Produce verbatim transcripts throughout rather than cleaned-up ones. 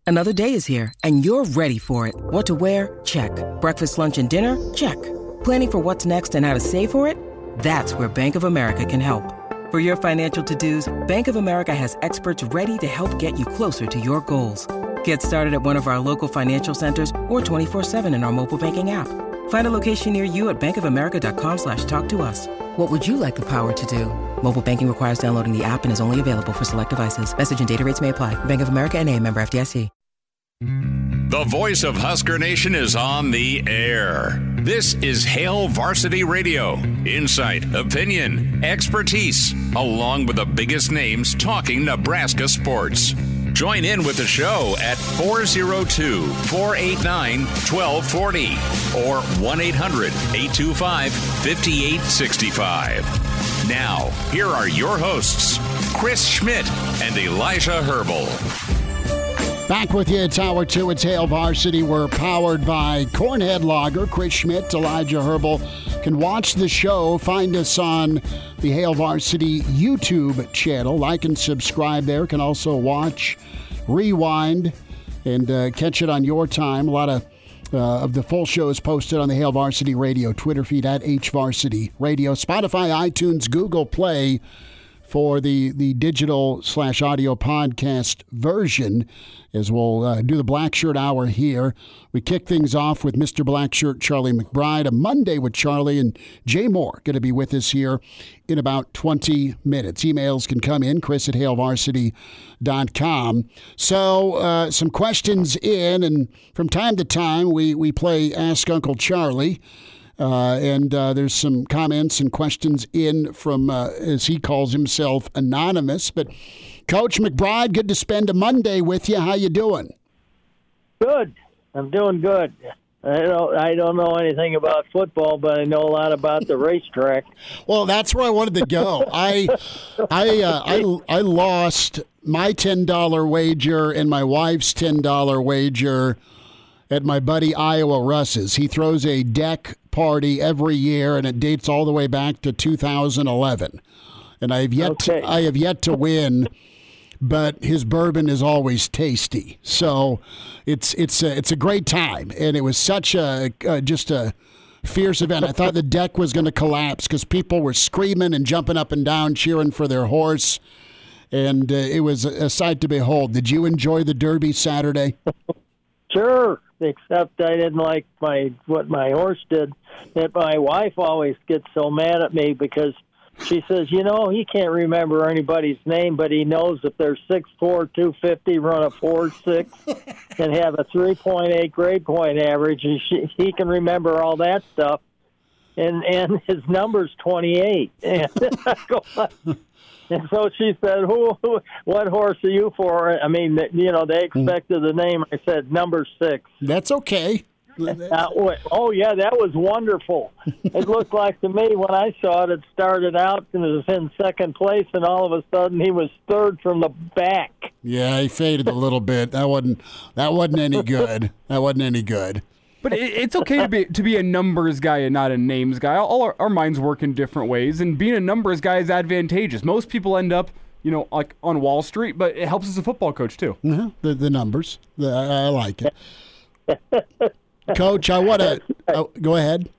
Another day is here, and you're ready for it. What to wear? Check. Breakfast, lunch, and dinner? Check. Planning for what's next and how to save for it? That's where Bank of America can help. For your financial to-dos, Bank of America has experts ready to help get you closer to your goals. Get started at one of our local financial centers or twenty-four seven in our mobile banking app. Find a location near you at bankofamerica.com slash talk to us. What would you like the power to do? Mobile banking requires downloading the app and is only available for select devices. Message and data rates may apply. Bank of America N A, member F D I C. The voice of Husker Nation is on the air. This is Hail Varsity Radio. Insight, opinion, expertise, along with the biggest names talking Nebraska sports. Join in with the show at four oh two, four eight nine, one two four oh or one eight hundred, eight two five, five eight six five. Now, here are your hosts, Chris Schmidt and Elijah Herbal. Back with you, it's hour two. It's Hail Varsity. We're powered by Cornhead Lager. Chris Schmidt, Elijah Herbal. Can watch the show. Find us on the Hail Varsity YouTube channel. Like and subscribe there. Can also watch, rewind, and uh, catch it on your time. A lot of uh, of the full show is posted on the Hail Varsity Radio Twitter feed at H Varsity Radio. Spotify, iTunes, Google Play for the, the digital slash audio podcast version, as we'll uh, do the Black Shirt Hour here. We kick things off with Mister Black Shirt, Charlie McBride, a Monday with Charlie, and Jay Moore going to be with us here in about twenty minutes. Emails can come in, chris at hail varsity dot com. So uh, some questions in, and from time to time we, we play Ask Uncle Charlie. Uh, and uh, there's some comments and questions in from, uh, as he calls himself, Anonymous. But Coach McBride, good to spend a Monday with you. How you doing? Good. I'm doing good. I don't, I don't know anything about football, but I know a lot about the racetrack. Well, that's where I wanted to go. I, I, uh, I, I lost my ten dollars wager and my wife's ten dollars wager at my buddy Iowa Russ's. He throws a deck party every year, and it dates all the way back to two thousand eleven. And I have yet okay. to, I have yet to win, but his bourbon is always tasty. So it's it's a, it's a great time, and it was such a uh, just a fierce event. I thought the deck was going to collapse because people were screaming and jumping up and down, cheering for their horse, and uh, it was a, a sight to behold. Did you enjoy the Derby Saturday? Sure. Except I didn't like my what my horse did. That my wife always gets so mad at me because she says, you know, he can't remember anybody's name, but he knows if they're six four, two fifty, run a four six, and have a three point eight grade point average, and she, he can remember all that stuff. And and his number's twenty-eight. And I go, and so she said, who, who, what horse are you for? I mean, you know, they expected the name. I said, number six. That's okay. Uh, oh, yeah, that was wonderful. It looked like to me when I saw it, it started out and it was in second place, and all of a sudden he was third from the back. Yeah, he faded a little bit. That wasn't, that wasn't any good. That wasn't any good. But it's okay to be to be a numbers guy and not a names guy. All our, our minds work in different ways, and being a numbers guy is advantageous. Most people end up, you know, like on Wall Street, but it helps as a football coach too. Uh-huh. The the numbers, the, I, I like it. Coach, I want to oh, go ahead.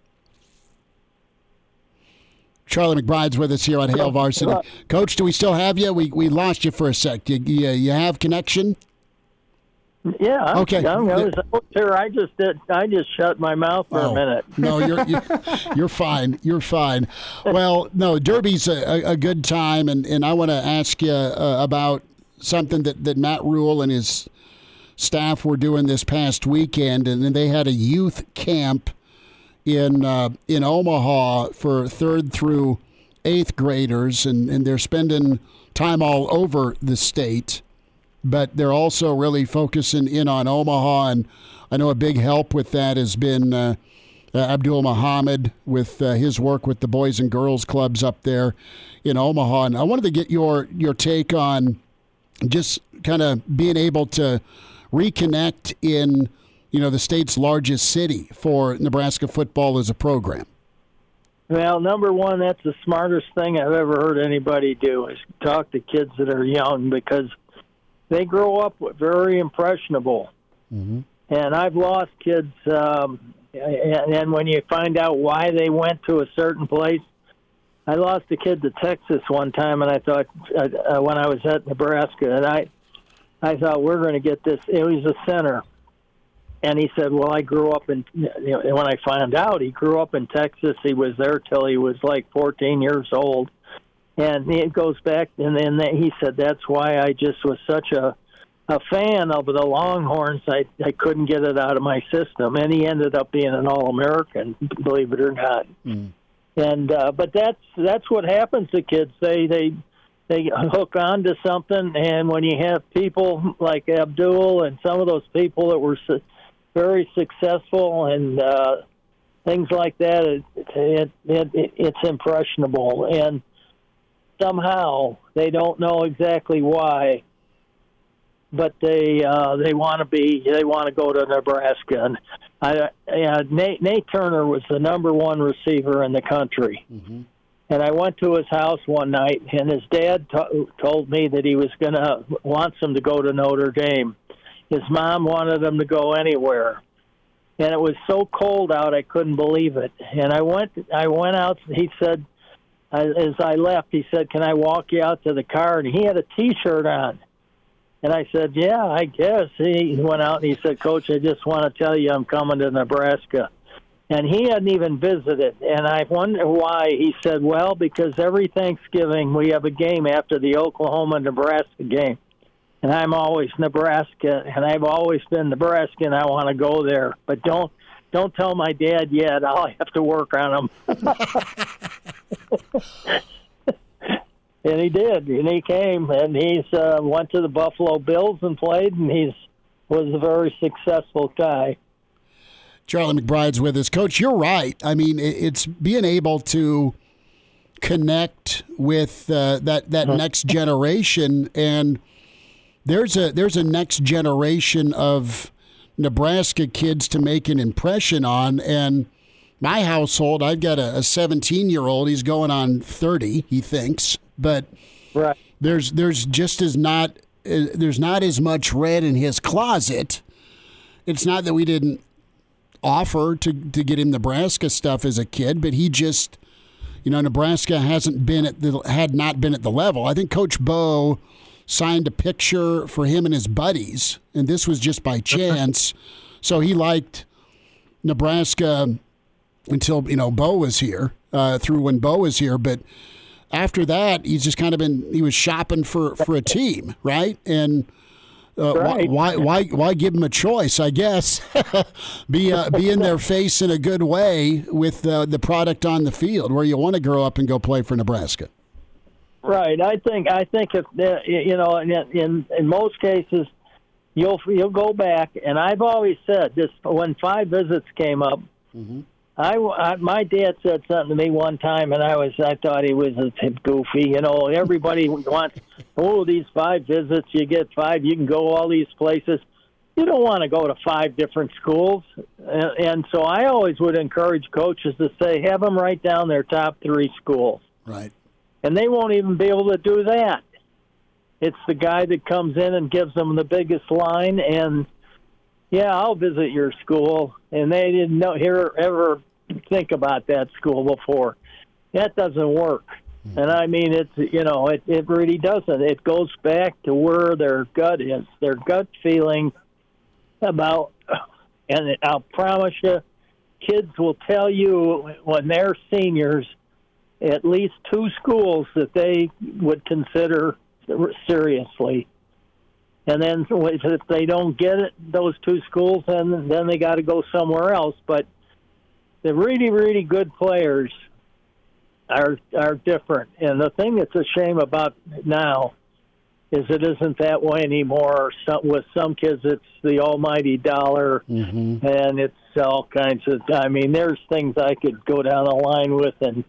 Charlie McBride's with us here on Hail Varsity. Coach, do we still have you? We we lost you for a sec. You you, you have connection? Yeah. I'm, okay. I'm, I was here. I just did. I just shut my mouth for oh, a minute. No, you're, you're you're fine. You're fine. Well, no, Derby's a, a good time, and, and I want to ask you uh, about something that, that Matt Rule and his staff were doing this past weekend, and then they had a youth camp in uh, in Omaha for third through eighth graders, and, and they're spending time all over the state. But they're also really focusing in on Omaha, and I know a big help with that has been uh, uh, Abdul Muhammad with uh, his work with the Boys and Girls Clubs up there in Omaha. And I wanted to get your, your take on just kind of being able to reconnect in, you know, the state's largest city for Nebraska football as a program. Well, number one, that's the smartest thing I've ever heard anybody do is talk to kids that are young, because they grow up very impressionable. Mm-hmm. And I've lost kids, um, and, and when you find out why they went to a certain place, I lost a kid to Texas one time, and I thought uh, when I was at Nebraska, and I, I thought we're going to get this. It was a center, and he said, "Well, I grew up in." You know, and when I found out, he grew up in Texas. He was there till he was like fourteen years old, and it goes back. And then he said, "That's why I just was such a." a fan of the Longhorns. I, I couldn't get it out of my system, and he ended up being an All-American, believe it or not. Mm. And uh, but that's that's what happens to kids. They they they hook on to something, and when you have people like Abdul and some of those people that were su- very successful and uh, things like that, it, it, it it's impressionable, and somehow they don't know exactly why. But they uh, they want to be they want to go to Nebraska, and I, uh, Nate Nate Turner was the number one receiver in the country, mm-hmm. and I went to his house one night, and his dad t- told me that he was gonna wants him to go to Notre Dame. His mom wanted him to go anywhere, and it was so cold out I couldn't believe it. And I went I went out. He said, as I left, he said, "Can I walk you out to the car?" And he had a T-shirt on. And I said, yeah, I guess. He went out and he said, Coach, I just want to tell you I'm coming to Nebraska. And he hadn't even visited. And I wonder why. He said, well, because every Thanksgiving we have a game after the Oklahoma-Nebraska game. And I'm always Nebraska, and I've always been Nebraska, and I want to go there. But don't don't tell my dad yet. I'll have to work on him. And he did, and he came, and he's uh, went to the Buffalo Bills and played, and he's was a very successful guy. Charlie McBride's with us. Coach, you're right. I mean, it's being able to connect with uh, that that next generation, and there's a there's a next generation of Nebraska kids to make an impression on, and my household, I've got a seventeen-year-old. He's going on thirty, he thinks. But right. there's there's just as not uh, there's not as much red in his closet. It's not that we didn't offer to to get him Nebraska stuff as a kid, but he just, you know, Nebraska hasn't been at the had not been at the level. I think Coach Bo signed a picture for him and his buddies, and this was just by chance. So he liked Nebraska until, you know, Bo was here, uh, through when Bo was here, but after that, he's just kind of been, he was shopping for, for a team, right? And uh, right. why, why why give him a choice, I guess? be uh, be in their face in a good way with uh, the product on the field where you want to grow up and go play for Nebraska. Right. I think I think if you know, in in, in most cases, you'll you'll go back, and I've always said this when five visits came up. Mm-hmm. I, I, my dad said something to me one time, and I was I thought he was a bit goofy. You know, everybody wants, oh, these five visits, you get five, you can go all these places. You don't want to go to five different schools. And, and so I always would encourage coaches to say, have them write down their top three schools. Right. And they won't even be able to do that. It's the guy that comes in and gives them the biggest line, and, yeah, I'll visit your school. And they didn't know hear ever think about that school before. That doesn't work. Mm-hmm. And I mean, it's, you know, it, it really doesn't. It goes back to where their gut is, their gut feeling about, and I'll promise you, kids will tell you when they're seniors, at least two schools that they would consider seriously. And then if they don't get it, those two schools, then then they got to go somewhere else. But the really, really good players are are different. And the thing that's a shame about now is it isn't that way anymore. Some, with some kids, it's the almighty dollar, mm-hmm. and it's all kinds of. I mean, there's things I could go down the line with, and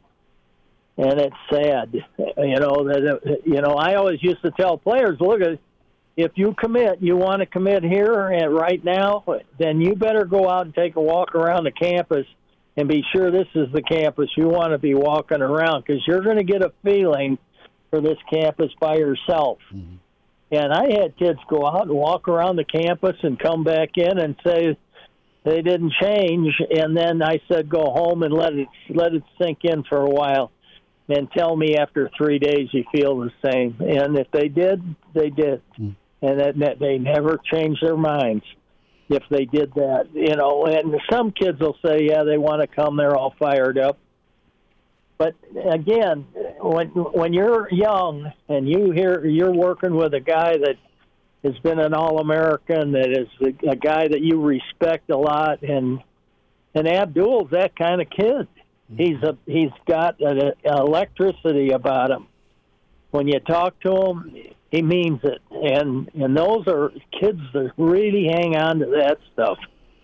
and it's sad. You know that. You know, I always used to tell players, look at. If you commit, you want to commit here and right now, then you better go out and take a walk around the campus and be sure this is the campus you want to be walking around, because you're going to get a feeling for this campus by yourself. Mm-hmm. And I had kids go out and walk around the campus and come back in and say they didn't change. And then I said, go home and let it let it sink in for a while. And tell me after three days you feel the same. And if they did, they did. Mm. And that, that they never changed their minds if they did that. You know, and some kids will say, yeah, they want to come, they're all fired up. But again, when when you're young and you hear you're working with a guy that has been an All-American, that is a, a guy that you respect a lot, and and Abdul's that kind of kid. He's a he's got an electricity about him. When you talk to him, he means it, and and those are kids that really hang on to that stuff.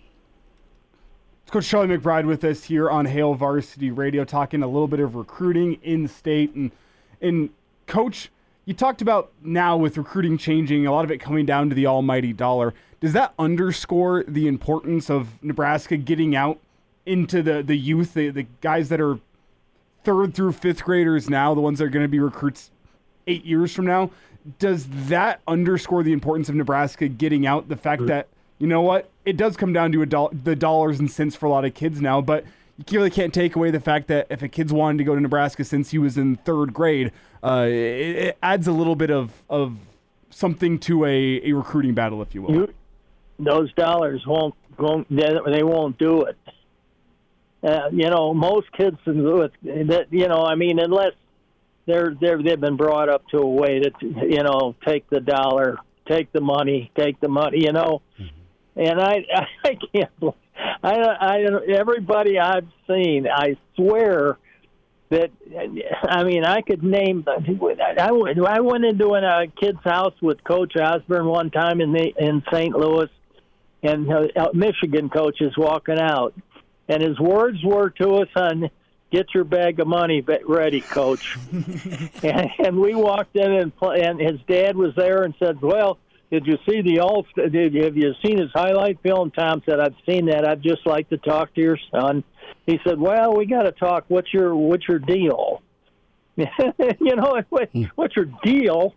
It's Coach Charlie McBride with us here on Hail Varsity Radio, talking a little bit of recruiting in state. And and Coach, you talked about now with recruiting changing, a lot of it coming down to the almighty dollar. Does that underscore the importance of Nebraska getting out into the, the youth, the, the guys that are third through fifth graders now, the ones that are going to be recruits eight years from now? Does that underscore the importance of Nebraska getting out, the fact that, you know what, it does come down to a do- the dollars and cents for a lot of kids now, but you really can't take away the fact that if a kid's wanted to go to Nebraska since he was in third grade, uh, it, it adds a little bit of, of something to a, a recruiting battle, if you will. You, those dollars won't, won't they, they won't do it. Uh, you know, most kids do it. That you know, I mean, unless they're they're they've been brought up to a way to, you know, take the dollar, take the money, take the money. You know, mm-hmm. and I I can't. Believe, I I everybody I've seen, I swear that I mean I could name. I I went into a kid's house with Coach Osborne one time in the in Saint Louis, and uh, Michigan coach is walking out. And his words were to us on, get your bag of money ready, Coach. and, and we walked in, and, and his dad was there and said, well, did you see the all? Did, have you seen his highlight film? Tom said, I've seen that. I'd just like to talk to your son. He said, well, we got to talk. What's your what's your deal? you know, what, what's your deal?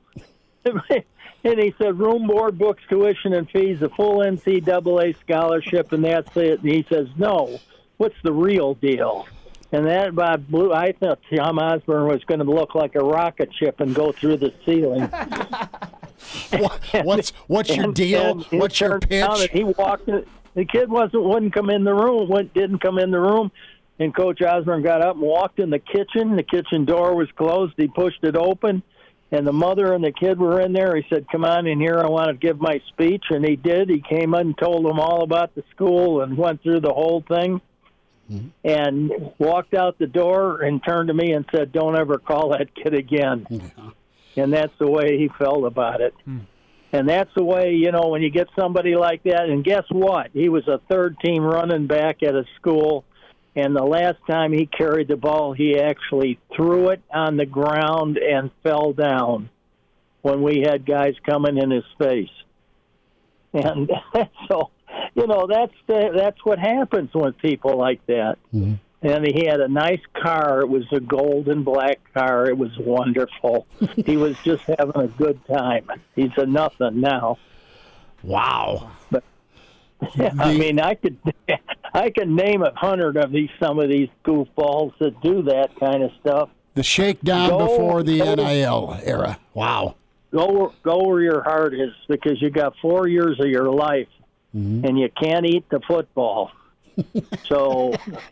And he said, room, board, books, tuition, and fees, a full N C double A scholarship, and that's it. And he says, no. What's the real deal? And that by blue, I thought Tom Osborne was going to look like a rocket ship and go through the ceiling. what, what's what's your and, deal? and what's your pitch? He walked. In, the kid wasn't wouldn't come in the room. Went, didn't come in the room. And Coach Osborne got up and walked in the kitchen. The kitchen door was closed. He pushed it open, and the mother and the kid were in there. He said, "Come on in here. I want to give my speech." And he did. He came in and told them all about the school and went through the whole thing. Mm-hmm. And walked out the door and turned to me and said, don't ever call that kid again. Yeah. And that's the way he felt about it. Mm. And that's the way, you know, when you get somebody like that. And guess what? He was a third-team running back at a school, and the last time he carried the ball, he actually threw it on the ground and fell down when we had guys coming in his face. And so... You know, that's the, that's what happens with people like that. Mm-hmm. And he had a nice car. It was a gold and black car. It was wonderful. He was just having a good time. He's a nothing now. Wow. But the, I mean, I could I could name a hundred of these some of these goofballs that do that kind of stuff. The shakedown go, before the go, N I L era. Wow. Go go where your heart is, because you got four years of your life. Mm-hmm. And you can't eat the football. So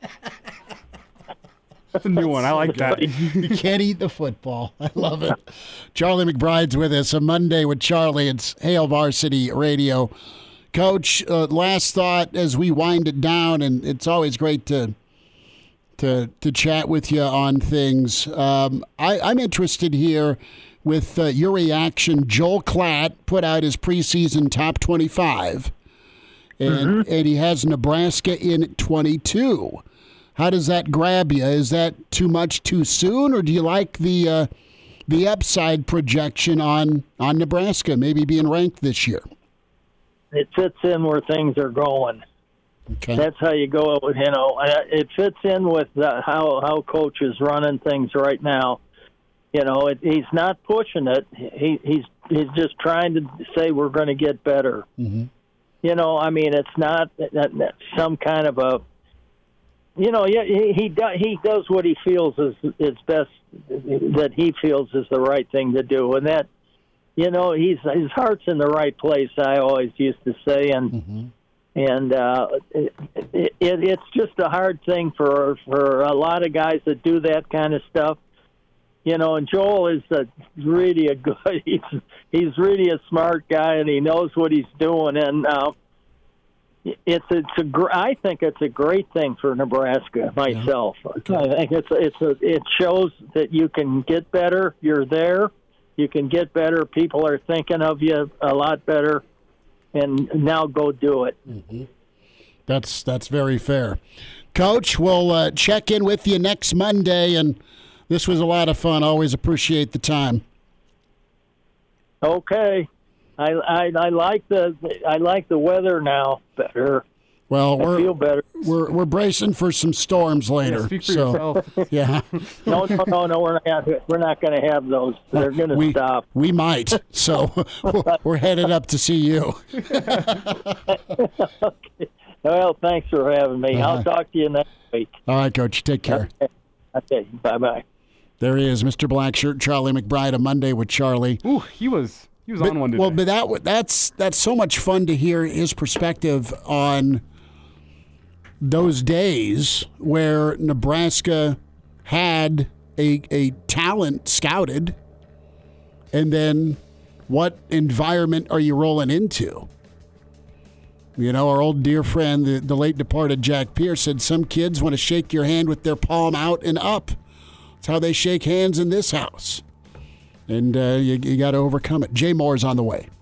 that's a new one. I like that. You can't eat the football. I love it. Charlie McBride's with us. A Monday with Charlie. It's Hail Varsity Radio. Coach, uh, last thought as we wind it down, and it's always great to to to chat with you on things. Um, I, I'm interested here with uh, your reaction. Joel Klatt put out his preseason top twenty-five. And, mm-hmm. and he has Nebraska in twenty-two. How does that grab you? Is that too much too soon, or do you like the uh, the upside projection on, on Nebraska maybe being ranked this year? It fits in where things are going. Okay. That's how you go. You know, it fits in with uh, how how Coach is running things right now. You know, it, he's not pushing it. He, he's he's just trying to say we're going to get better. Mm-hmm. You know, I mean, it's not some kind of a. You know, yeah, he he does, he does what he feels is is best, that he feels is the right thing to do, and that, you know, he's his heart's in the right place. I always used to say, and Mm-hmm. and uh, it, it, it's just a hard thing for for a lot of guys that do that kind of stuff. You know, and Joel is a, really a good. He's he's really a smart guy, and he knows what he's doing, and. Uh, It's it's a gr- I think it's a great thing for Nebraska myself. Yeah. I think it's it's a, it shows that you can get better. You're there. You can get better. People are thinking of you a lot better, and now go do it. Mm-hmm. That's that's very fair, Coach. We'll uh, check in with you next Monday, and this was a lot of fun. Always appreciate the time. Okay. I, I I like the I like the weather now better. Well, I we're feel better. we're we're bracing for some storms later. Yeah, speak for so, yourself. Yeah, No, no, no, no. We're not. We're not going to have those. They're going to we stop. we might. So we're headed up to see you. Okay. Well, thanks for having me. Uh-huh. I'll talk to you next week. All right, Coach. Take care. Okay. Okay. Bye bye. There he is, Mister Blackshirt, Charlie McBride. A Monday with Charlie. Ooh, he was he was But- on one today. Well, but that that's that's so much fun to hear his perspective on those days where Nebraska had a a talent scouted, and then what environment are you rolling into? You know, our old dear friend, the, the late departed Jack Pierce, said some kids want to shake your hand with their palm out and up. That's how they shake hands in this house. And uh, you, you got to overcome it. Jay Moore's on the way.